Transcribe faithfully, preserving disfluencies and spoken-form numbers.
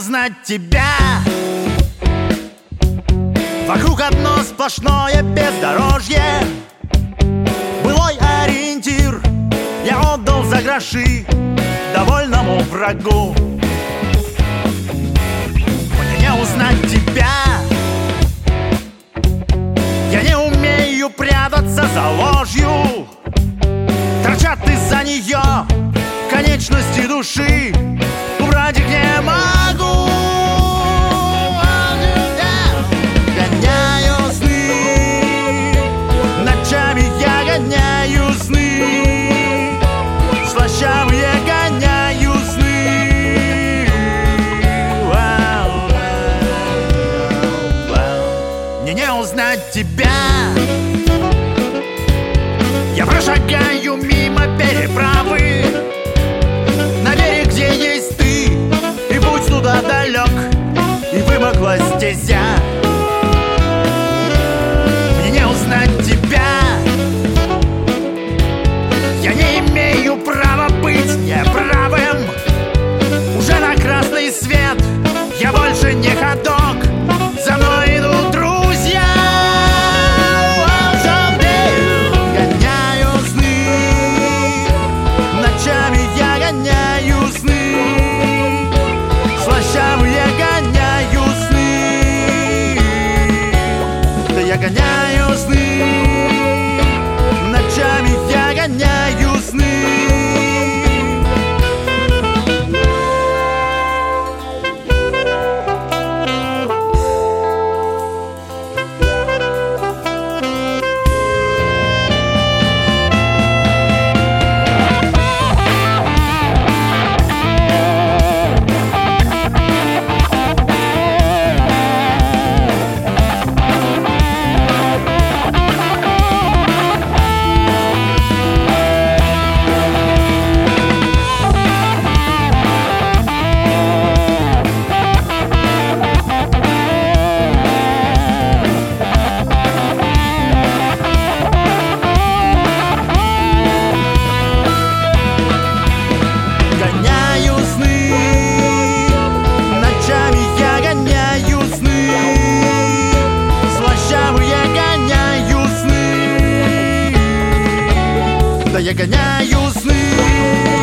узнать тебя. Вокруг одно сплошное бездорожье. Былой ориентир я отдал за гроши довольному врагу. Мне не узнать тебя. Я не умею прятаться за ложью. Торчат из-за нее конечности души. Убрать их не могу. Гоняю сны, ночами я гоняю сны, слащавые гоняю сны. Вау, вау, вау. Мне не узнать тебя. Я прошагаю мимо переправы на берег, где есть ты, и путь туда далек, и вымокла стезя. Мне не узнать тебя. Я не имею права быть неправым. Уже на красный свет я больше не ходок. За мной идут друзья. Гоняю сны, ночами я гоняю сны, слащавые гоняю сны. Да я гоняю сны, ночами я гоняю сны. Я гоняю сны.